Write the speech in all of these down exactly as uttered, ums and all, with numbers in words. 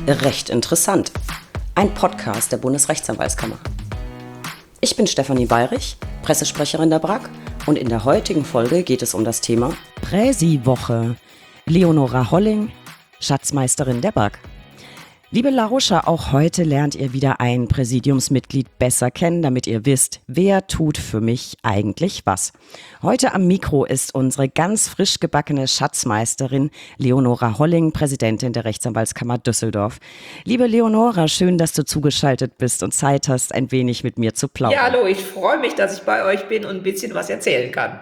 Recht interessant. Ein Podcast der Bundesrechtsanwaltskammer. Ich bin Stefanie Bayrich, Pressesprecherin der B R A K, und in der heutigen Folge geht es um das Thema Präsi-Woche. Leonora Holling, Schatzmeisterin der B R A K. Liebe Lauscher, auch heute lernt ihr wieder ein Präsidiumsmitglied besser kennen, damit ihr wisst, wer tut für mich eigentlich was. Heute am Mikro ist unsere ganz frisch gebackene Schatzmeisterin Leonora Holling, Präsidentin der Rechtsanwaltskammer Düsseldorf. Liebe Leonora, schön, dass du zugeschaltet bist und Zeit hast, ein wenig mit mir zu plaudern. Ja, hallo, ich freue mich, dass ich bei euch bin und ein bisschen was erzählen kann.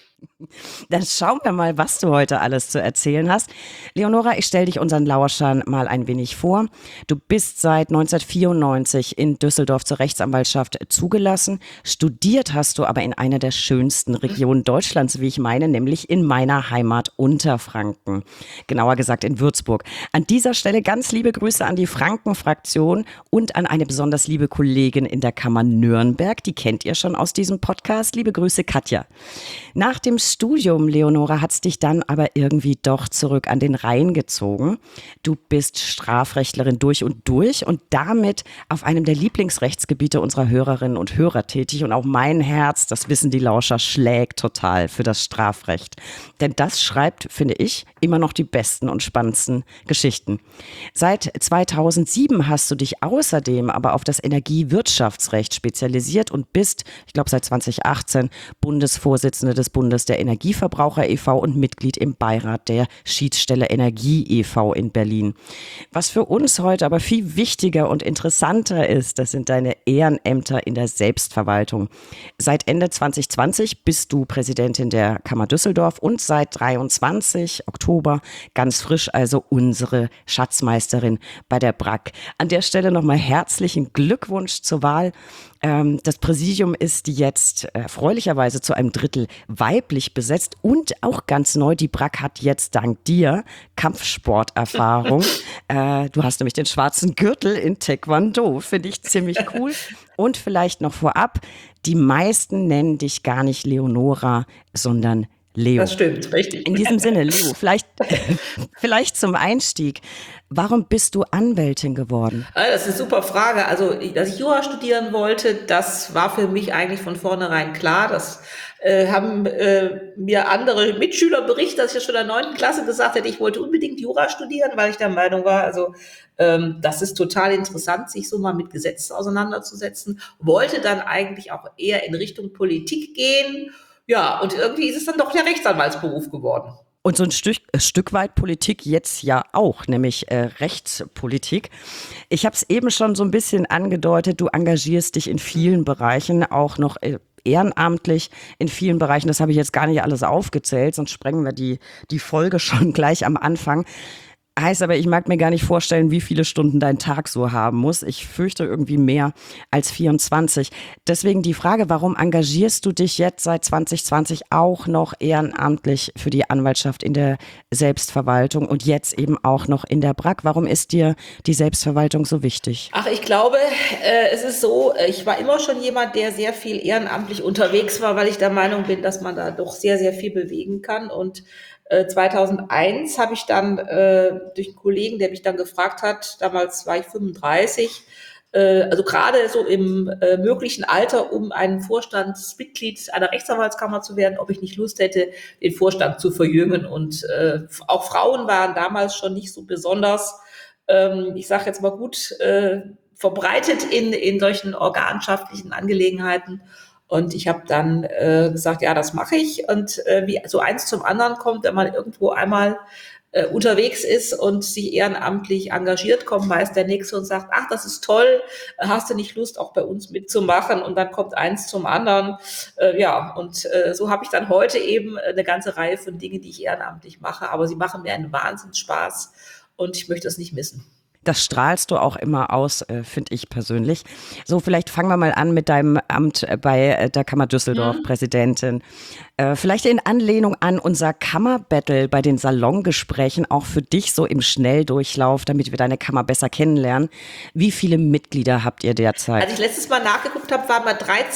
Dann schauen wir mal, was du heute alles zu erzählen hast. Leonora, ich stelle dich unseren Lauschern mal ein wenig vor. Du bist seit neunzehnhundertvierundneunzig in Düsseldorf zur Rechtsanwaltschaft zugelassen. Studiert hast du aber in einer der schönsten Regionen Deutschlands, wie ich meine, nämlich in meiner Heimat Unterfranken. Genauer gesagt in Würzburg. An dieser Stelle ganz liebe Grüße an die Franken-Fraktion und an eine besonders liebe Kollegin in der Kammer Nürnberg. Die kennt ihr schon aus diesem Podcast. Liebe Grüße, Katja. Nach dem Studium, Leonora, hat es dich dann aber irgendwie doch zurück an den Rhein gezogen. Du bist Strafrechtlerin durch und durch und damit auf einem der Lieblingsrechtsgebiete unserer Hörerinnen und Hörer tätig. Und auch mein Herz, das wissen die Lauscher, schlägt total für das Strafrecht. Denn das schreibt, finde ich, immer noch die besten und spannendsten Geschichten. Seit zweitausendsieben hast du dich außerdem aber auf das Energiewirtschaftsrecht spezialisiert und bist, ich glaube seit zweitausendachtzehn, Bundesvorsitzende des Bundes der Energieverbraucher e V und Mitglied im Beirat der Schiedsstelle Energie e V in Berlin. Was für uns heute aber viel wichtiger und interessanter ist, das sind deine Ehrenämter in der Selbstverwaltung. Seit Ende zwanzig zwanzig bist du Präsidentin der Kammer Düsseldorf und seit dreiundzwanzig Oktober ganz frisch also unsere Schatzmeisterin bei der B R A K. An der Stelle nochmal herzlichen Glückwunsch zur Wahl. Das Präsidium ist jetzt erfreulicherweise zu einem Drittel weiblich besetzt und auch ganz neu, die B R A K hat jetzt dank dir Kampfsporterfahrung. äh, du hast nämlich den schwarzen Gürtel in Taekwondo, finde ich ziemlich cool. Und vielleicht noch vorab, die meisten nennen dich gar nicht Leonora, sondern Leo. Das stimmt, richtig. In diesem Sinne, Leo, vielleicht, vielleicht zum Einstieg. Warum bist du Anwältin geworden? Das ist eine super Frage. Also, dass ich Jura studieren wollte, das war für mich eigentlich von vornherein klar. Das äh, haben äh, mir andere Mitschüler berichtet, dass ich ja schon in der neunten Klasse gesagt hätte, ich wollte unbedingt Jura studieren, weil ich der Meinung war, also ähm, das ist total interessant, sich so mal mit Gesetzen auseinanderzusetzen. Wollte dann eigentlich auch eher in Richtung Politik gehen. Ja, und irgendwie ist es dann doch der Rechtsanwaltsberuf geworden. Und so ein Stück, ein Stück weit Politik jetzt ja auch, nämlich äh, Rechtspolitik. Ich habe es eben schon so ein bisschen angedeutet, du engagierst dich in vielen Bereichen, auch noch äh, ehrenamtlich in vielen Bereichen. Das habe ich jetzt gar nicht alles aufgezählt, sonst sprengen wir die, die Folge schon gleich am Anfang. Heißt aber, ich mag mir gar nicht vorstellen, wie viele Stunden dein Tag so haben muss. Ich fürchte irgendwie mehr als vierundzwanzig. Deswegen die Frage, warum engagierst du dich jetzt seit zwanzig zwanzig auch noch ehrenamtlich für die Anwaltschaft in der Selbstverwaltung und jetzt eben auch noch in der B R A K? Warum ist dir die Selbstverwaltung so wichtig? Ach, ich glaube, äh, es ist so, ich war immer schon jemand, der sehr viel ehrenamtlich unterwegs war, weil ich der Meinung bin, dass man da doch sehr, sehr viel bewegen kann. Und zweitausendeins habe ich dann äh, durch einen Kollegen, der mich dann gefragt hat, damals war ich fünfunddreißig, äh, also gerade so im äh, möglichen Alter, um ein Vorstandsmitglied einer Rechtsanwaltskammer zu werden, ob ich nicht Lust hätte, den Vorstand zu verjüngen. Und äh, auch Frauen waren damals schon nicht so besonders, ähm, ich sage jetzt mal gut, äh, verbreitet in, in solchen organschaftlichen Angelegenheiten. Und ich habe dann äh, gesagt, ja, das mache ich. Und äh, wie so eins zum anderen kommt, wenn man irgendwo einmal äh, unterwegs ist und sich ehrenamtlich engagiert, kommt meist der Nächste und sagt, ach, das ist toll, hast du nicht Lust, auch bei uns mitzumachen? Und dann kommt eins zum anderen. Äh, ja, und äh, so habe ich dann heute eben eine ganze Reihe von Dingen, die ich ehrenamtlich mache. Aber sie machen mir einen Wahnsinnsspaß und ich möchte es nicht missen. Das strahlst du auch immer aus, äh, finde ich persönlich. So, vielleicht fangen wir mal an mit deinem Amt bei der Kammer Düsseldorf, mhm. Präsidentin. Äh, vielleicht in Anlehnung an unser Kammerbattle bei den Salongesprächen, auch für dich so im Schnelldurchlauf, damit wir deine Kammer besser kennenlernen. Wie viele Mitglieder habt ihr derzeit? Als ich letztes Mal nachgeguckt habe, waren wir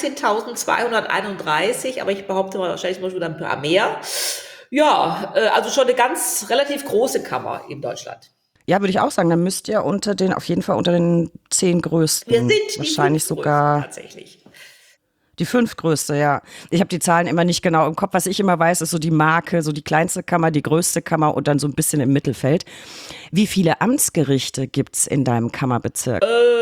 dreizehntausendzweihunderteinunddreißig, aber ich behaupte mal, wahrscheinlich mal wieder ein paar mehr. Ja, äh, also schon eine ganz relativ große Kammer in Deutschland. Ja, würde ich auch sagen, dann müsst ihr unter den, auf jeden Fall unter den zehn Wir größten, sind die wahrscheinlich fünf größten sogar tatsächlich. die fünf größte, ja. Ich habe die Zahlen immer nicht genau im Kopf. Was ich immer weiß, ist so die Marke, so die kleinste Kammer, die größte Kammer und dann so ein bisschen im Mittelfeld. Wie viele Amtsgerichte gibt's in deinem Kammerbezirk?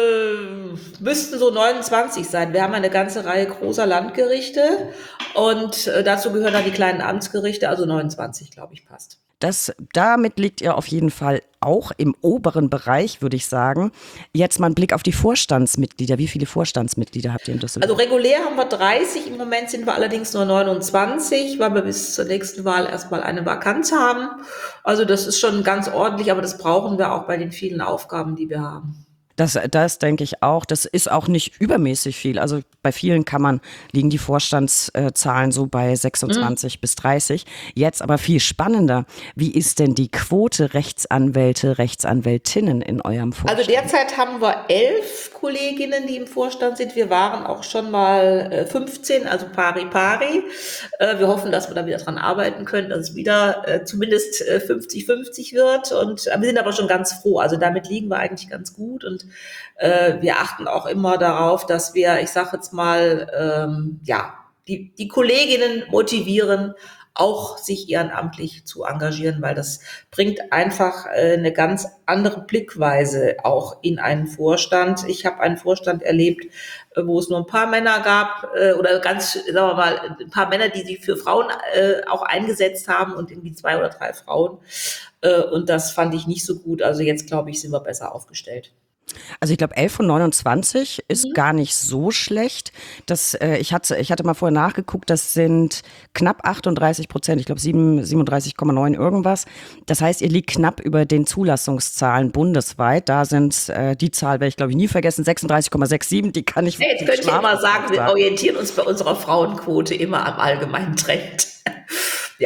Äh, müssten so neunundzwanzig sein. Wir haben eine ganze Reihe großer Landgerichte und äh, dazu gehören dann die kleinen Amtsgerichte, also neunundzwanzig, glaube ich, passt. Das, damit liegt ihr auf jeden Fall auch im oberen Bereich, würde ich sagen. Jetzt mal ein Blick auf die Vorstandsmitglieder. Wie viele Vorstandsmitglieder habt ihr in Düsseldorf? Also regulär haben wir dreißig, im Moment sind wir allerdings nur neunundzwanzig, weil wir bis zur nächsten Wahl erstmal eine Vakanz haben. Also das ist schon ganz ordentlich, aber das brauchen wir auch bei den vielen Aufgaben, die wir haben. Das, das denke ich auch. Das ist auch nicht übermäßig viel. Also bei vielen Kammern liegen die Vorstandszahlen so bei sechsundzwanzig mhm. bis dreißig. Jetzt aber viel spannender. Wie ist denn die Quote Rechtsanwälte, Rechtsanwältinnen in eurem Vorstand? Also derzeit haben wir elf Kolleginnen, die im Vorstand sind. Wir waren auch schon mal fünfzehn, also pari pari. Wir hoffen, dass wir da wieder dran arbeiten können, dass es wieder zumindest fünfzig fünfzig wird. Und wir sind aber schon ganz froh. Also damit liegen wir eigentlich ganz gut und äh, wir achten auch immer darauf, dass wir, ich sage jetzt mal, ähm, ja, die, die Kolleginnen motivieren, auch sich ehrenamtlich zu engagieren, weil das bringt einfach äh, eine ganz andere Blickweise auch in einen Vorstand. Ich habe einen Vorstand erlebt, äh, wo es nur ein paar Männer gab äh, oder ganz, sagen wir mal, ein paar Männer, die sich für Frauen äh, auch eingesetzt haben und irgendwie zwei oder drei Frauen. Äh, und das fand ich nicht so gut. Also jetzt, glaube ich, sind wir besser aufgestellt. Also ich glaube, elf von neunundzwanzig ist mhm. gar nicht so schlecht. Das, äh, ich, hatte, ich hatte mal vorher nachgeguckt, das sind knapp achtunddreißig Prozent, ich glaube siebenunddreißig Komma neun irgendwas. Das heißt, ihr liegt knapp über den Zulassungszahlen bundesweit. Da sind, äh, die Zahl werde ich glaube ich nie vergessen, sechsunddreißig Komma siebenundsechzig, die kann ich hey, jetzt könnt ihr immer sagen, wir orientieren uns bei unserer Frauenquote immer am allgemeinen Trend. Ja.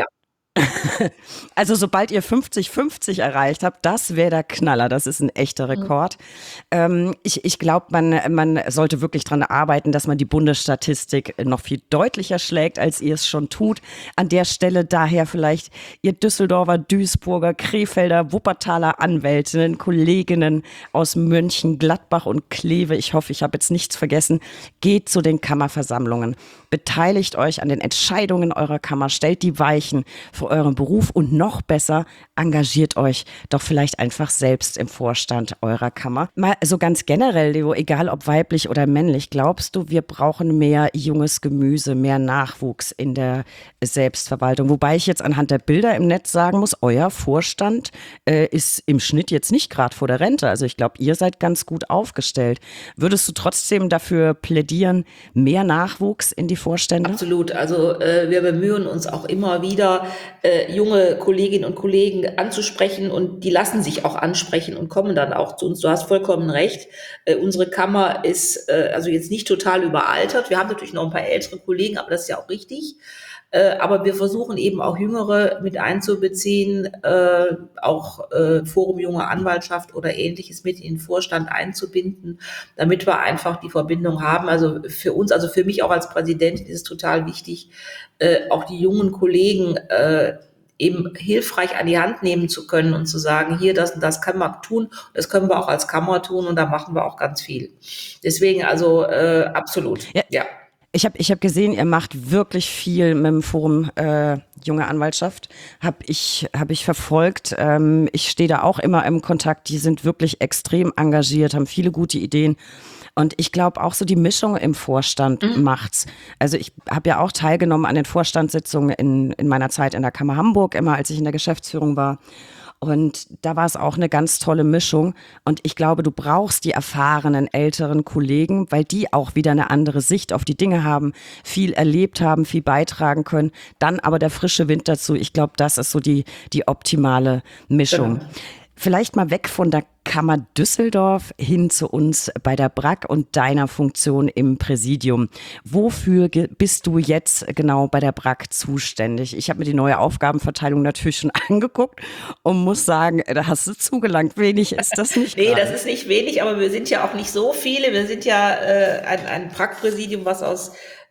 Also sobald ihr fünfzig fünfzig erreicht habt, das wäre der Knaller. Das ist ein echter Rekord. Mhm. Ähm, ich ich glaube, man, man sollte wirklich dran arbeiten, dass man die Bundesstatistik noch viel deutlicher schlägt, als ihr es schon tut. An der Stelle daher vielleicht ihr Düsseldorfer, Duisburger, Krefelder, Wuppertaler Anwältinnen, Kolleginnen aus München, Gladbach und Kleve. Ich hoffe, ich habe jetzt nichts vergessen. Geht zu den Kammerversammlungen. Beteiligt euch an den Entscheidungen eurer Kammer. Stellt die Weichen für euren Beruf und noch besser, engagiert euch doch vielleicht einfach selbst im Vorstand eurer Kammer. Mal so ganz generell, Leo, egal ob weiblich oder männlich, glaubst du, wir brauchen mehr junges Gemüse, mehr Nachwuchs in der Selbstverwaltung? Wobei ich jetzt anhand der Bilder im Netz sagen muss, euer Vorstand äh, ist im Schnitt jetzt nicht gerade vor der Rente. Also ich glaube, ihr seid ganz gut aufgestellt. Würdest du trotzdem dafür plädieren, mehr Nachwuchs in die Vorstände? Absolut. Also äh, wir bemühen uns auch immer wieder, äh, junge Kolleginnen und Kollegen anzusprechen und die lassen sich auch ansprechen und kommen dann auch zu uns. Du hast vollkommen recht. Äh, unsere Kammer ist äh, also jetzt nicht total überaltert. Wir haben natürlich noch ein paar ältere Kollegen, aber das ist ja auch richtig. Äh, aber wir versuchen eben auch Jüngere mit einzubeziehen, äh, auch äh, Forum Junge Anwaltschaft oder Ähnliches mit in den Vorstand einzubinden, damit wir einfach die Verbindung haben. Also für uns, also für mich auch als Präsidentin ist es total wichtig, äh, auch die jungen Kollegen äh, eben hilfreich an die Hand nehmen zu können und zu sagen, hier, das und das kann man tun, das können wir auch als Kammer tun und da machen wir auch ganz viel. Deswegen also äh, absolut, ja. ja. Ich habe ich hab gesehen, ihr macht wirklich viel mit dem Forum äh, Junge Anwaltschaft. Habe ich, hab ich verfolgt. Ähm, ich stehe da auch immer im Kontakt. Die sind wirklich extrem engagiert, haben viele gute Ideen. Und ich glaube auch so die Mischung im Vorstand mhm. macht's. Also ich habe ja auch teilgenommen an den Vorstandssitzungen in, in meiner Zeit in der Kammer Hamburg, immer als ich in der Geschäftsführung war. Und da war es auch eine ganz tolle Mischung. Und ich glaube, du brauchst die erfahrenen älteren Kollegen, weil die auch wieder eine andere Sicht auf die Dinge haben, viel erlebt haben, viel beitragen können. Dann aber der frische Wind dazu. Ich glaube, das ist so die, die optimale Mischung. Genau. Vielleicht mal weg von der Kammer Düsseldorf hin zu uns bei der B R A K und deiner Funktion im Präsidium. Wofür bist du jetzt genau bei der B R A K zuständig? Ich habe mir die neue Aufgabenverteilung natürlich schon angeguckt und muss sagen, da hast du zugelangt. Wenig ist das nicht. Nee, das ist nicht wenig, aber wir sind ja auch nicht so viele. Wir sind ja äh, ein, ein B R A K-Präsidium, was aus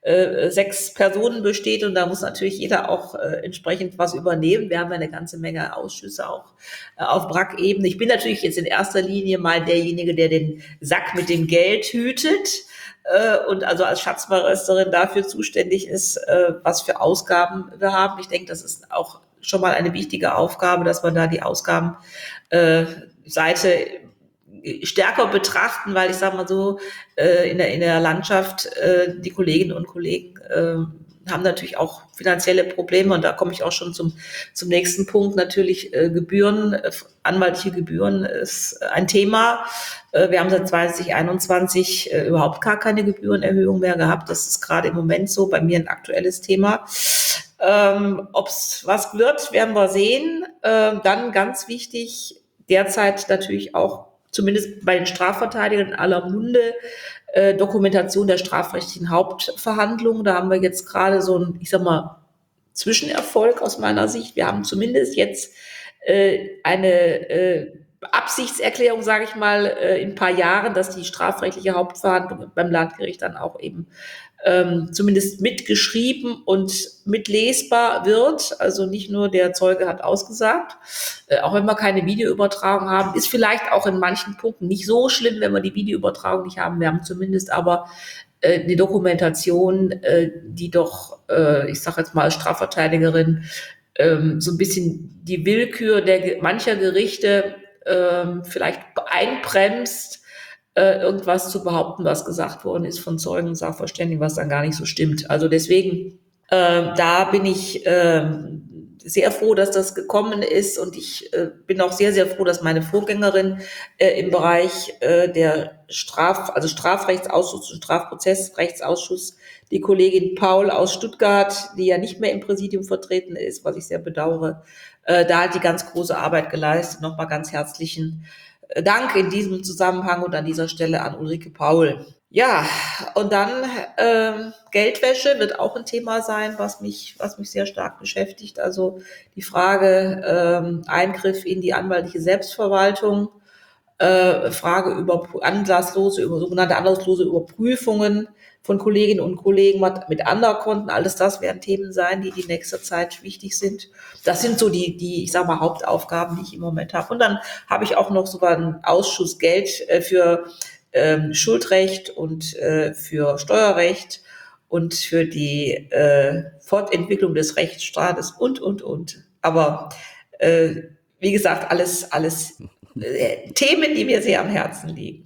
äh, sechs Personen besteht und da muss natürlich jeder auch äh, entsprechend was übernehmen. Wir haben ja eine ganze Menge Ausschüsse auch äh, auf B R A C-Ebene. Ich bin natürlich jetzt in erster Linie mal derjenige, der den Sack mit dem Geld hütet äh, und also als Schatzmeisterin dafür zuständig ist, äh, was für Ausgaben wir haben. Ich denke, das ist auch schon mal eine wichtige Aufgabe, dass wir da die Ausgabenseite äh, stärker betrachten, weil ich sage mal so, äh, in der, in der Landschaft, äh, die Kolleginnen und Kollegen äh, haben natürlich auch finanzielle Probleme und da komme ich auch schon zum, zum nächsten Punkt. Natürlich äh, Gebühren, äh, anwaltliche Gebühren ist ein Thema. Äh, wir haben seit zwanzig einundzwanzig äh, überhaupt gar keine Gebührenerhöhung mehr gehabt. Das ist gerade im Moment so bei mir ein aktuelles Thema. Ähm, ob es was wird, werden wir sehen. Ähm, dann ganz wichtig, derzeit natürlich auch, zumindest bei den Strafverteidigern in aller Munde, äh, Dokumentation der strafrechtlichen Hauptverhandlungen. Da haben wir jetzt gerade so ein, ich sag mal, Zwischenerfolg aus meiner Sicht. Wir haben zumindest jetzt äh, eine äh, Absichtserklärung, sage ich mal, äh, in ein paar Jahren, dass die strafrechtliche Hauptverhandlung beim Landgericht dann auch eben ähm, zumindest mitgeschrieben und mitlesbar wird. Also nicht nur der Zeuge hat ausgesagt, äh, auch wenn wir keine Videoübertragung haben, ist vielleicht auch in manchen Punkten nicht so schlimm, wenn wir die Videoübertragung nicht haben. Wir haben zumindest aber äh, eine Dokumentation, äh, die doch, äh, ich sage jetzt mal als Strafverteidigerin, ähm, so ein bisschen die Willkür der mancher Gerichte ähm, vielleicht einbremst, irgendwas zu behaupten, was gesagt worden ist von Zeugen und Sachverständigen, was dann gar nicht so stimmt. Also deswegen, äh, da bin ich äh, sehr froh, dass das gekommen ist und ich äh, bin auch sehr, sehr froh, dass meine Vorgängerin äh, im Bereich äh, der Straf, also Strafrechtsausschuss und Strafprozessrechtsausschuss, die Kollegin Paul aus Stuttgart, die ja nicht mehr im Präsidium vertreten ist, was ich sehr bedauere, äh, da hat die ganz große Arbeit geleistet. Nochmal ganz herzlichen Dank in diesem Zusammenhang und an dieser Stelle an Ulrike Paul. Ja, und dann äh, Geldwäsche wird auch ein Thema sein, was mich, was mich sehr stark beschäftigt. Also die Frage äh, Eingriff in die anwaltliche Selbstverwaltung, äh, Frage über anlasslose, über sogenannte anlasslose Überprüfungen von Kolleginnen und Kollegen mit Anderkonten. Alles das werden Themen sein, die die nächste Zeit wichtig sind. Das sind so die, die, ich sage mal, Hauptaufgaben, die ich im Moment habe. Und dann habe ich auch noch sogar einen Ausschuss Geld äh, für ähm, Schuldrecht und äh, für Steuerrecht und für die äh, Fortentwicklung des Rechtsstaates und, und, und. Aber äh, wie gesagt, alles, alles äh, Themen, die mir sehr am Herzen liegen.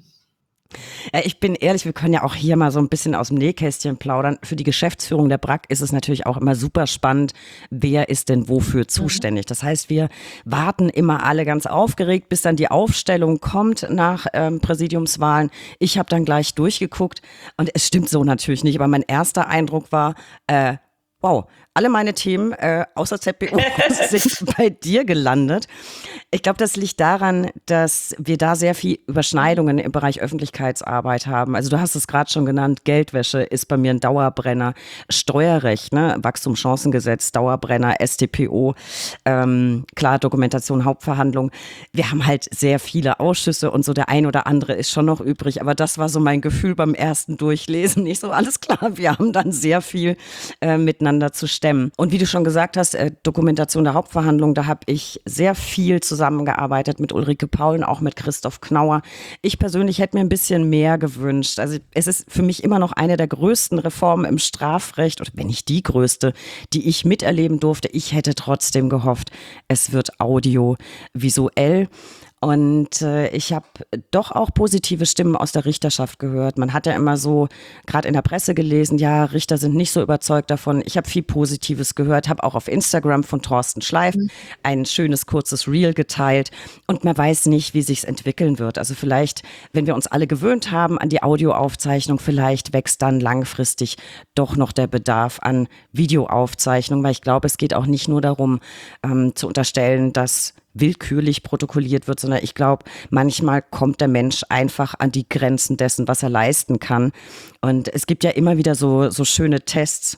Ja, ich bin ehrlich, wir können ja auch hier mal so ein bisschen aus dem Nähkästchen plaudern. Für die Geschäftsführung der B R A C ist es natürlich auch immer super spannend, wer ist denn wofür zuständig. Das heißt, wir warten immer alle ganz aufgeregt, bis dann die Aufstellung kommt nach ähm, Präsidiumswahlen. Ich habe dann gleich durchgeguckt und es stimmt so natürlich nicht, aber mein erster Eindruck war, äh, wow, alle meine Themen äh, außer Z B O sind bei dir gelandet. Ich glaube, das liegt daran, dass wir da sehr viel Überschneidungen im Bereich Öffentlichkeitsarbeit haben. Also du hast es gerade schon genannt, Geldwäsche ist bei mir ein Dauerbrenner, Steuerrecht, ne, Wachstumschancengesetz, Dauerbrenner, S T P O, ähm, klar, Dokumentation, Hauptverhandlung. Wir haben halt sehr viele Ausschüsse und so der ein oder andere ist schon noch übrig, aber das war so mein Gefühl beim ersten Durchlesen. Nicht so, alles klar, wir haben dann sehr viel äh, miteinander zu stemmen. Und wie du schon gesagt hast, äh, Dokumentation der Hauptverhandlung, da habe ich sehr viel zusammengearbeitet mit Ulrike Paul und auch mit Christoph Knauer. Ich persönlich hätte mir ein bisschen mehr gewünscht. Also es ist für mich immer noch eine der größten Reformen im Strafrecht, oder wenn nicht die größte, die ich miterleben durfte. Ich hätte trotzdem gehofft, es wird audiovisuell. Und äh, ich habe doch auch positive Stimmen aus der Richterschaft gehört. Man hat ja immer so, gerade in der Presse gelesen, ja, Richter sind nicht so überzeugt davon. Ich habe viel Positives gehört, habe auch auf Instagram von Thorsten Schleif mhm. ein schönes, kurzes Reel geteilt. Und man weiß nicht, wie sich's entwickeln wird. Also vielleicht, wenn wir uns alle gewöhnt haben an die Audioaufzeichnung, vielleicht wächst dann langfristig doch noch der Bedarf an Videoaufzeichnung. Weil ich glaube, es geht auch nicht nur darum, ähm, zu unterstellen, dass willkürlich protokolliert wird, sondern ich glaube, manchmal kommt der Mensch einfach an die Grenzen dessen, was er leisten kann. Und es gibt ja immer wieder so, so schöne Tests,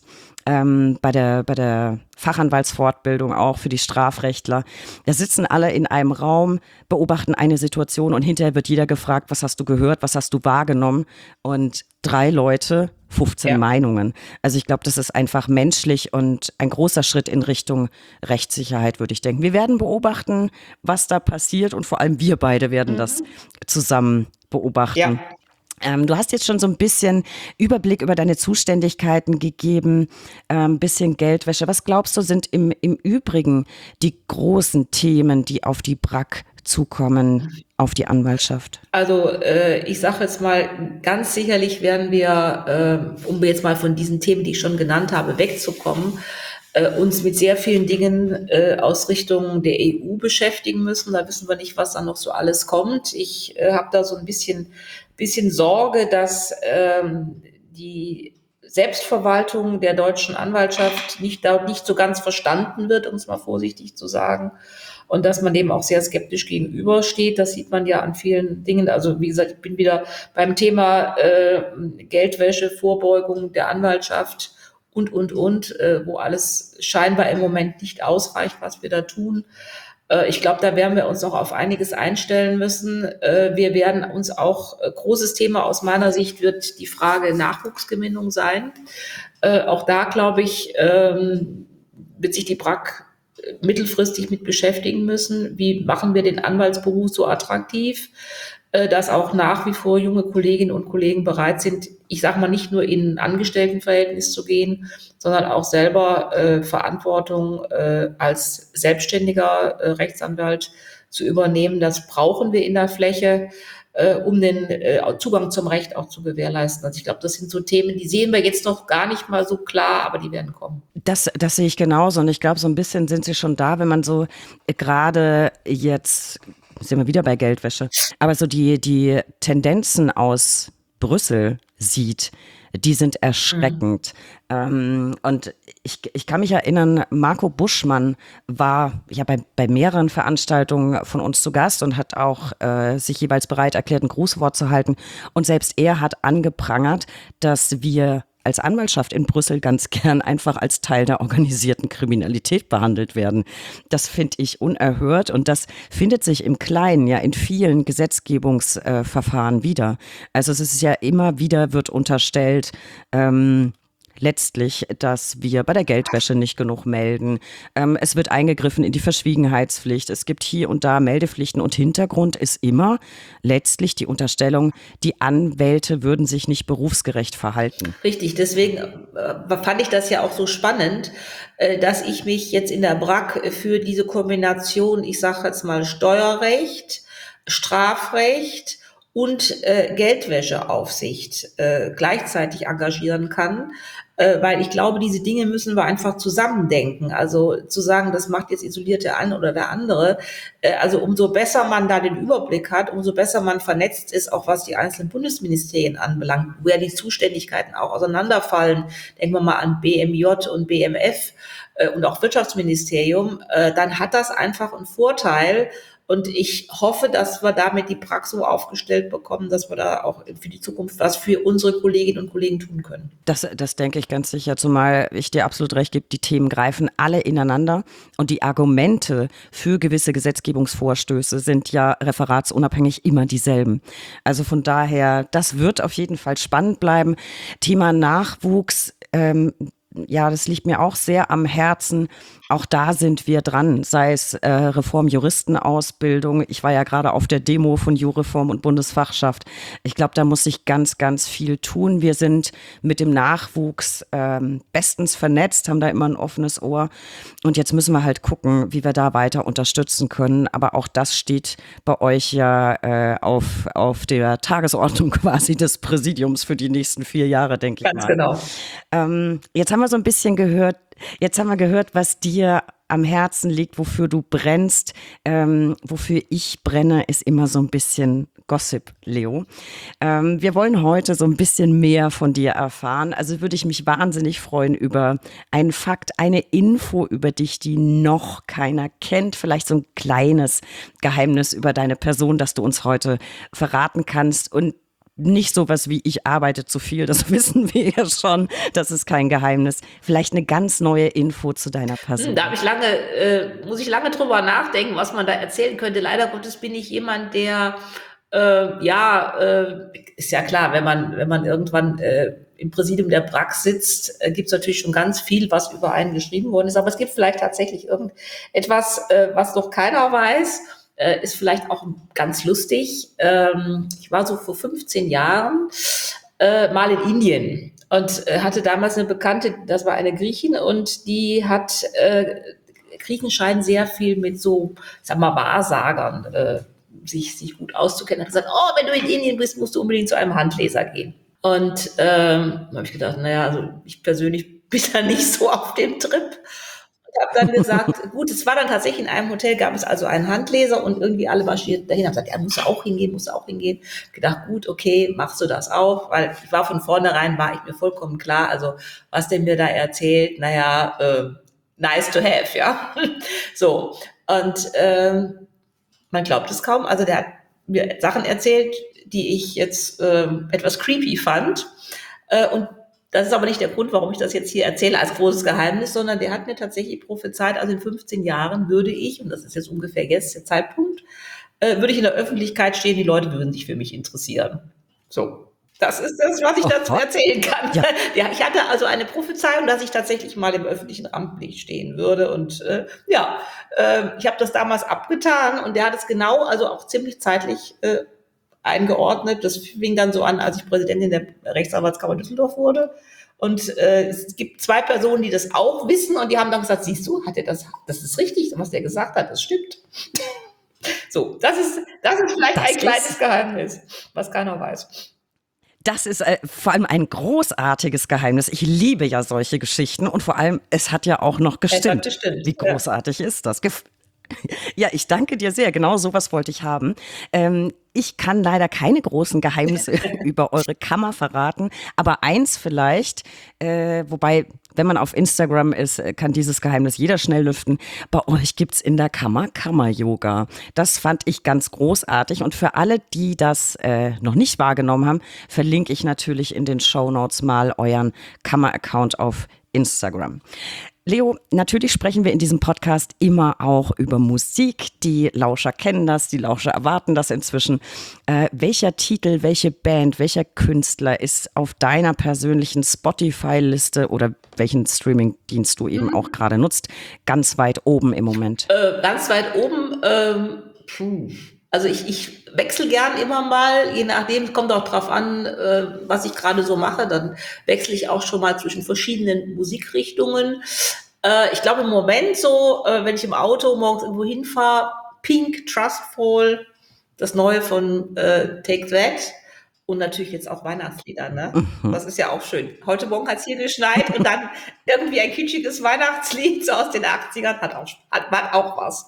ähm, bei der, bei der Fachanwaltsfortbildung auch für die Strafrechtler. Da sitzen alle in einem Raum, beobachten eine Situation und hinterher wird jeder gefragt, was hast du gehört, was hast du wahrgenommen? Und drei Leute, fünfzehn Ja. Meinungen. Also ich glaube, das ist einfach menschlich und ein großer Schritt in Richtung Rechtssicherheit, würde ich denken. Wir werden beobachten, was da passiert und vor allem wir beide werden das zusammen beobachten. Ja. Ähm, du hast jetzt schon so ein bisschen Überblick über deine Zuständigkeiten gegeben, ein ähm, bisschen Geldwäsche. Was glaubst du, sind im, im Übrigen die großen Themen, die auf die B R A K zukommen, auf die Anwaltschaft? Also äh, ich sage jetzt mal, ganz sicherlich werden wir, äh, um jetzt mal von diesen Themen, die ich schon genannt habe, wegzukommen, äh, uns mit sehr vielen Dingen äh, aus Richtung der E U beschäftigen müssen. Da wissen wir nicht, was da noch so alles kommt. Ich äh, habe da so ein bisschen, bisschen Sorge, dass ähm, die Selbstverwaltung der deutschen Anwaltschaft nicht, da nicht so ganz verstanden wird, um es mal vorsichtig zu sagen. Und dass man dem auch sehr skeptisch gegenübersteht. Das sieht man ja an vielen Dingen. Also wie gesagt, ich bin wieder beim Thema äh, Geldwäsche, Vorbeugung der Anwaltschaft und, und, und, äh, wo alles scheinbar im Moment nicht ausreicht, was wir da tun. Äh, ich glaube, da werden wir uns noch auf einiges einstellen müssen. Äh, wir werden uns auch, äh, großes Thema aus meiner Sicht wird die Frage Nachwuchsgewinnung sein. Äh, auch da, glaube ich, ähm, wird sich die B R A K mittelfristig mit beschäftigen müssen. Wie machen wir den Anwaltsberuf so attraktiv, dass auch nach wie vor junge Kolleginnen und Kollegen bereit sind, ich sage mal, nicht nur in ein Angestelltenverhältnis zu gehen, sondern auch selber äh, Verantwortung äh, als selbstständiger äh, Rechtsanwalt zu übernehmen. Das brauchen wir in der Fläche, äh, um den äh, Zugang zum Recht auch zu gewährleisten. Also ich glaube, das sind so Themen, die sehen wir jetzt noch gar nicht mal so klar, aber die werden kommen. Das, das sehe ich genauso und ich glaube, so ein bisschen sind sie schon da, wenn man so gerade jetzt, sind wir wieder bei Geldwäsche, aber so die, die Tendenzen aus Brüssel sieht, die sind erschreckend. Mhm. Ähm, und ich, ich kann mich erinnern, Marco Buschmann war ja bei, bei mehreren Veranstaltungen von uns zu Gast und hat auch äh, sich jeweils bereit erklärt, ein Grußwort zu halten. Und selbst er hat angeprangert, dass wir als Anwaltschaft in Brüssel ganz gern einfach als Teil der organisierten Kriminalität behandelt werden. Das finde ich unerhört und das findet sich im Kleinen ja in vielen Gesetzgebungsverfahren äh, wieder. Also es ist ja immer wieder, wird unterstellt, ähm, letztlich, dass wir bei der Geldwäsche nicht genug melden. Ähm, es wird eingegriffen in die Verschwiegenheitspflicht. Es gibt hier und da Meldepflichten und Hintergrund ist immer letztlich die Unterstellung, die Anwälte würden sich nicht berufsgerecht verhalten. Richtig, deswegen äh, fand ich das ja auch so spannend, äh, dass ich mich jetzt in der B R A K für diese Kombination, ich sage jetzt mal Steuerrecht, Strafrecht und äh, Geldwäscheaufsicht äh, gleichzeitig engagieren kann, äh, weil ich glaube, diese Dinge müssen wir einfach zusammendenken. Also zu sagen, das macht jetzt isoliert der eine oder der andere. Äh, also umso besser man da den Überblick hat, umso besser man vernetzt ist, auch was die einzelnen Bundesministerien anbelangt, wo ja die Zuständigkeiten auch auseinanderfallen. Denken wir mal an B M J und B M F äh, und auch Wirtschaftsministerium. Äh, dann hat das einfach einen Vorteil. Und ich hoffe, dass wir damit die Praxis so aufgestellt bekommen, dass wir da auch für die Zukunft was für unsere Kolleginnen und Kollegen tun können. Das, das denke ich ganz sicher, zumal ich dir absolut recht gebe, die Themen greifen alle ineinander und die Argumente für gewisse Gesetzgebungsvorstöße sind ja referatsunabhängig immer dieselben. Also von daher, das wird auf jeden Fall spannend bleiben. Thema Nachwuchs, ähm, ja, das liegt mir auch sehr am Herzen. Auch da sind wir dran, sei es äh, Reform Juristenausbildung. Ich war ja gerade auf der Demo von Jureform und Bundesfachschaft. Ich glaube, da muss sich ganz, ganz viel tun. Wir sind mit dem Nachwuchs ähm, bestens vernetzt, haben da immer ein offenes Ohr. Und jetzt müssen wir halt gucken, wie wir da weiter unterstützen können. Aber auch das steht bei euch ja äh, auf, auf der Tagesordnung quasi des Präsidiums für die nächsten vier Jahre, denke ich mal. Ganz genau. Ähm, jetzt haben wir so ein bisschen gehört, Jetzt haben wir gehört, was dir am Herzen liegt, wofür du brennst. Ähm, wofür ich brenne, ist immer so ein bisschen Gossip, Leo. Ähm, wir wollen heute so ein bisschen mehr von dir erfahren. Also würde ich mich wahnsinnig freuen über einen Fakt, eine Info über dich, die noch keiner kennt. Vielleicht so ein kleines Geheimnis über deine Person, das du uns heute verraten kannst. Und nicht sowas wie ich arbeite zu viel, das wissen wir ja schon, das ist kein Geheimnis. Vielleicht eine ganz neue Info zu deiner Person. Da habe ich lange, äh, muss ich lange drüber nachdenken, was man da erzählen könnte. Leider Gottes bin ich jemand, der, äh, ja, äh, ist ja klar, wenn man, wenn man irgendwann äh, im Präsidium der Brax sitzt, äh, gibt es natürlich schon ganz viel, was über einen geschrieben worden ist. Aber es gibt vielleicht tatsächlich irgendetwas, äh, was noch keiner weiß. Äh, ist vielleicht auch ganz lustig. Ähm, ich war so vor fünfzehn Jahren äh, mal in Indien und äh, hatte damals eine Bekannte, das war eine Griechin, und die hat, äh, Griechen scheinen sehr viel mit so, sag mal, Wahrsagern äh, sich, sich gut auszukennen. Hat gesagt, oh, wenn du in Indien bist, musst du unbedingt zu einem Handleser gehen. Und ähm, da habe ich gedacht, naja, also ich persönlich bin da nicht so auf dem Trip. Ich habe dann gesagt, gut, es war dann tatsächlich in einem Hotel, gab es also einen Handleser und irgendwie alle marschiert dahin. Haben gesagt, ja, musst du auch hingehen, musst du auch hingehen. Ich habe gedacht, gut, okay, machst du das auch, weil ich war von vornherein, war ich mir vollkommen klar, also was der mir da erzählt, naja, äh, nice to have, ja. So, und ähm, man glaubt es kaum, also der hat mir Sachen erzählt, die ich jetzt äh, etwas creepy fand, äh, und das ist aber nicht der Grund, warum ich das jetzt hier erzähle als großes Geheimnis, sondern der hat mir tatsächlich prophezeit, also in fünfzehn Jahren würde ich, und das ist jetzt ungefähr jetzt der Zeitpunkt, äh, würde ich in der Öffentlichkeit stehen, die Leute würden sich für mich interessieren. So, das ist das, was ich dazu erzählen kann. Ja. Ja, ich hatte also eine Prophezeiung, dass ich tatsächlich mal im öffentlichen Rampenlicht stehen würde, und äh, ja, äh, ich habe das damals abgetan, und der hat es genau, also auch ziemlich zeitlich äh, eingeordnet. Das fing dann so an, als ich Präsidentin der Rechtsanwaltskammer Düsseldorf wurde. Und äh, es gibt zwei Personen, die das auch wissen, und die haben dann gesagt, siehst du, hat er das, das ist richtig, was der gesagt hat, das stimmt. So, das ist, das ist vielleicht das ein kleines Geheimnis, was keiner weiß. Das ist äh, vor allem ein großartiges Geheimnis. Ich liebe ja solche Geschichten, und vor allem, es hat ja auch noch gestimmt. Es hat gestimmt. Wie großartig ja. ist das? Gef- Ja, ich danke dir sehr. Genau sowas wollte ich haben. Ähm, ich kann leider keine großen Geheimnisse über eure Kammer verraten, aber eins vielleicht, äh, wobei, wenn man auf Instagram ist, kann dieses Geheimnis jeder schnell lüften. Bei euch gibt's in der Kammer Kammer-Yoga. Das fand ich ganz großartig, und für alle, die das äh, noch nicht wahrgenommen haben, verlinke ich natürlich in den Shownotes mal euren Kammer-Account auf Instagram. Leo, natürlich sprechen wir in diesem Podcast immer auch über Musik. Die Lauscher kennen das, die Lauscher erwarten das inzwischen. Äh, welcher Titel, welche Band, welcher Künstler ist auf deiner persönlichen Spotify-Liste oder welchen Streaming-Dienst du eben mhm. auch gerade nutzt, ganz weit oben im Moment? Äh, ganz weit oben, ähm, puh. Also ich, ich wechsle gern immer mal, je nachdem, es kommt auch drauf an, äh, was ich gerade so mache, dann wechsle ich auch schon mal zwischen verschiedenen Musikrichtungen. Äh, ich glaube im Moment so, äh, wenn ich im Auto morgens irgendwo hinfahre, Pink, Trustful, das Neue von äh, Take That, und natürlich jetzt auch Weihnachtslieder, ne? Mhm. Das ist ja auch schön. Heute Morgen hat es hier geschneit und dann irgendwie ein kitschiges Weihnachtslied so aus den achtzigern, hat auch, hat, hat auch was.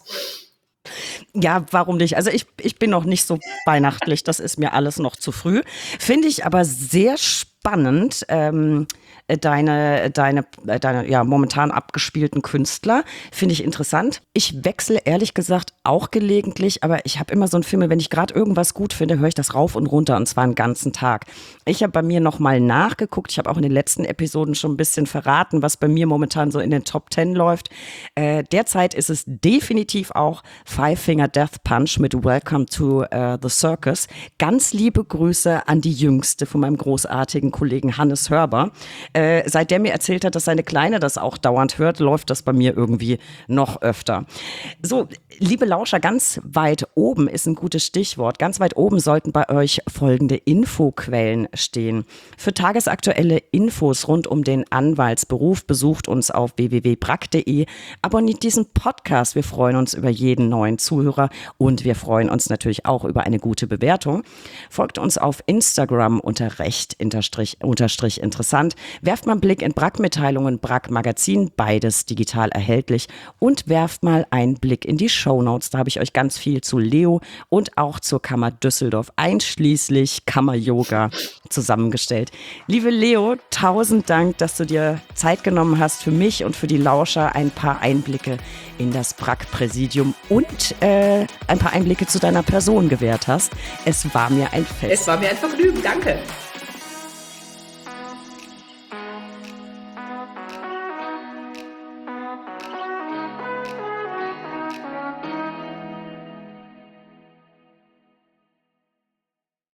Ja, warum nicht? Also ich, ich bin noch nicht so weihnachtlich, das ist mir alles noch zu früh. Finde ich aber sehr spannend, ähm, deine, deine, deine ja, momentan abgespielten Künstler. Finde ich interessant. Ich wechsle ehrlich gesagt auch gelegentlich, aber ich habe immer so ein Film, wenn ich gerade irgendwas gut finde, höre ich das rauf und runter, und zwar einen ganzen Tag. Ich habe bei mir nochmal nachgeguckt, ich habe auch in den letzten Episoden schon ein bisschen verraten, was bei mir momentan so in den Top Ten läuft. Äh, derzeit ist es definitiv auch Five Finger Death Punch mit Welcome to uh, the Circus. Ganz liebe Grüße an die Jüngste von meinem großartigen Kollegen Hannes Hörber. Äh, seit der mir erzählt hat, dass seine Kleine das auch dauernd hört, läuft das bei mir irgendwie noch öfter. So, liebe Lauscher, ganz weit oben ist ein gutes Stichwort. Ganz weit oben sollten bei euch folgende Infoquellen stehen. Für tagesaktuelle Infos rund um den Anwaltsberuf besucht uns auf w w w punkt brack punkt de. Abonniert diesen Podcast. Wir freuen uns über jeden neuen Zuhörer, und wir freuen uns natürlich auch über eine gute Bewertung. Folgt uns auf Instagram unter recht-anwalt. unterstrich, unterstrich interessant. Werft mal einen Blick in Bragg-Mitteilungen, Bragg-Magazin, beides digital erhältlich. Und werft mal einen Blick in die Shownotes. Da habe ich euch ganz viel zu Leo und auch zur Kammer Düsseldorf, einschließlich Kammer-Yoga, zusammengestellt. Liebe Leo, tausend Dank, dass du dir Zeit genommen hast für mich und für die Lauscher, ein paar Einblicke in das Bragg-Präsidium und äh, ein paar Einblicke zu deiner Person gewährt hast. Es war mir ein Fest. Es war mir ein Vergnügen, danke.